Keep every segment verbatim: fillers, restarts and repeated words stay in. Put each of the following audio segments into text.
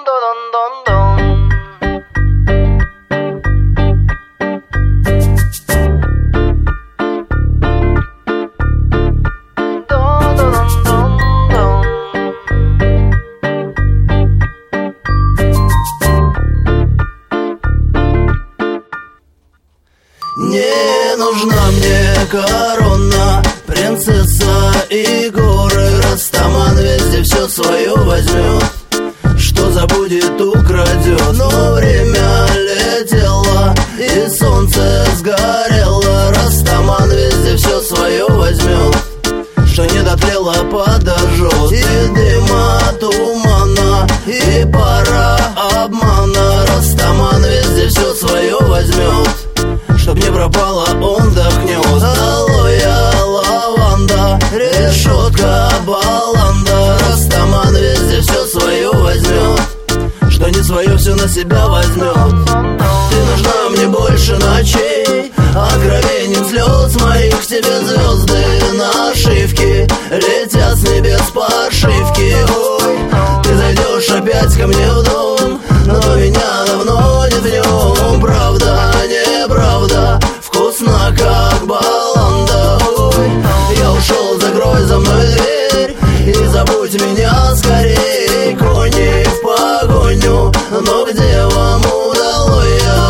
Не нужна мне корона, принцесса и горы. Растаман везде все свое возьмет, что забудет, украдет. Но время летело и солнце сгорело. Растаман везде все свое возьмет, что не дотлело, подожжет. И дыма, тумана, и пара обмана. Растаман везде все свое возьмет, чтоб не пропало, он дохнет. Алоэ, лаванда, решетка, баланда. Растаман везде все свое возьмет, что не свое все на себя возьмет. Ты нужна мне больше ночей, откровением слез моих. К тебе звезды нашивки летят с небес по ошибке. Ой, ты зайдешь опять ко мне в дом, но меня давно нет в нем. Правда, неправда, вкусно как баланда. Ой, я ушел, закрой за мной дверь и забудь меня скорей. Кони в погоню, но где вам удалось?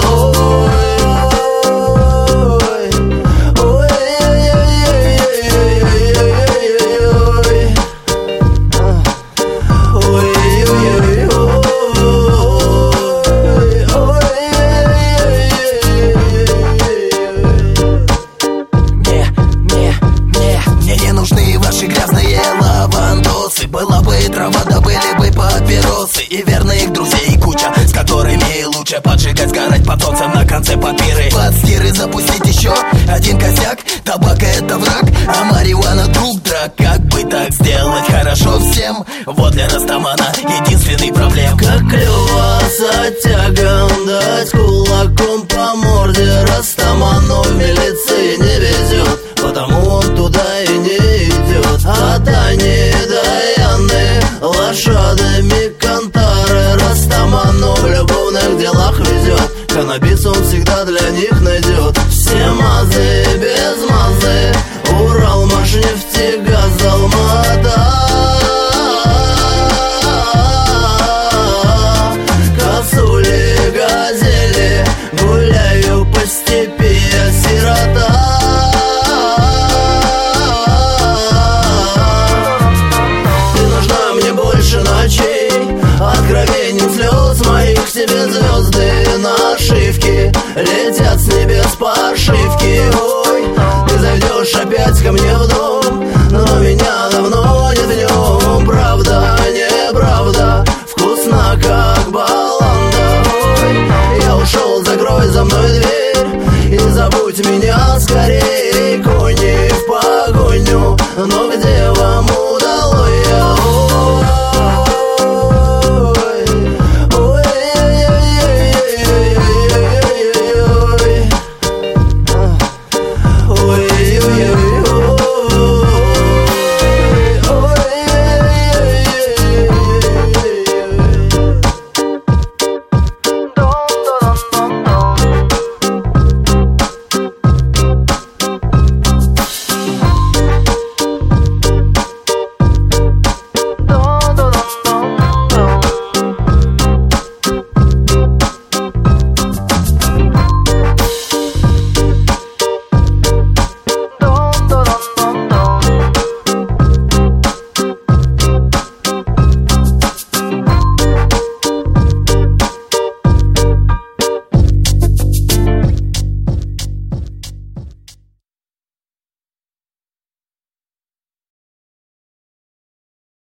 Была бы и трава, да были бы папиросы и верных друзей куча, с которыми лучше поджигать, сгорать под солнцем на конце папиры. Под стиры запустить еще один косяк. Табак это враг, а марихуана друг драк. Как бы так сделать хорошо всем? Вот для Растамана единственный проблем. Как клево с оттягом дать кулаком по морде Растаману в милиции не